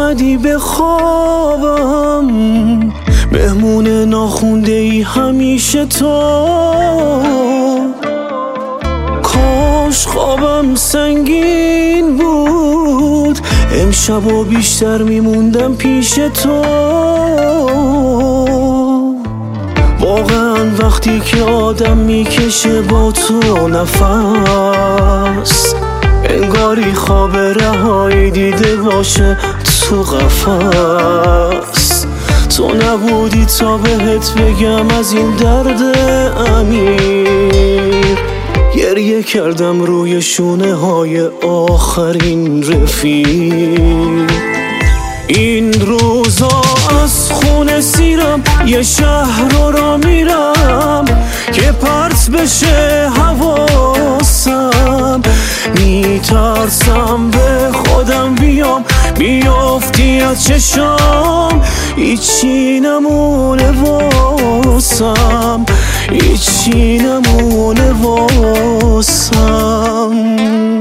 اومدی به خوابم، مهمون ناخونده ای همیشه تو. کاش خوابم سنگین بود، امشب و بیشتر میموندم پیش تو. واقعا وقتی که آدم میکشه با تو نفس، انگاری خواب رهایی دیده باشه تو قفس. تو نبودی تا بهت بگم از این درد عمیق، گریه کردم روی شونه های آخرین رفیق. این روزا از خونه سیرم، یه شهر را میرم که پرت بشه حواسم. میترسم به خودم بیام، بیافتی از چشام، هیچی نمونه واسم، هیچی نمونه واسم.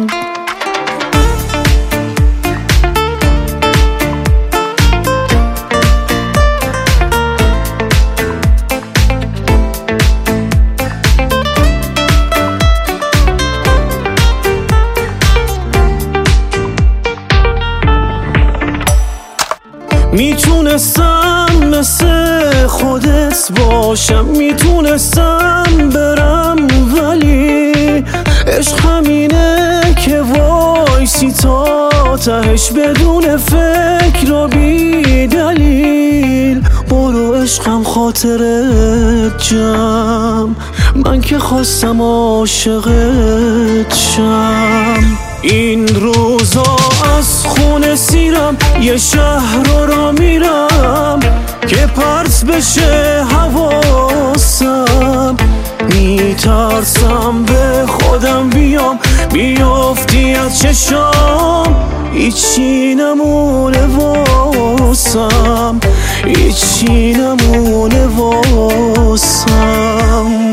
میتونستم مثل خودت باشم، میتونستم برم، ولی عشق همینه که وایسی تا تهش بدون فکر و بی دلیل. برو عشقم خاطرت جمع، من که خواستم عاشقت شم. این روزا از خونه سیرم، یه شهر را میرم که پرت بشه حواسم. میترسم به خودم بیام، بیافتی از چشام، هیچی نمونه واسم، هیچی نمونه واسم.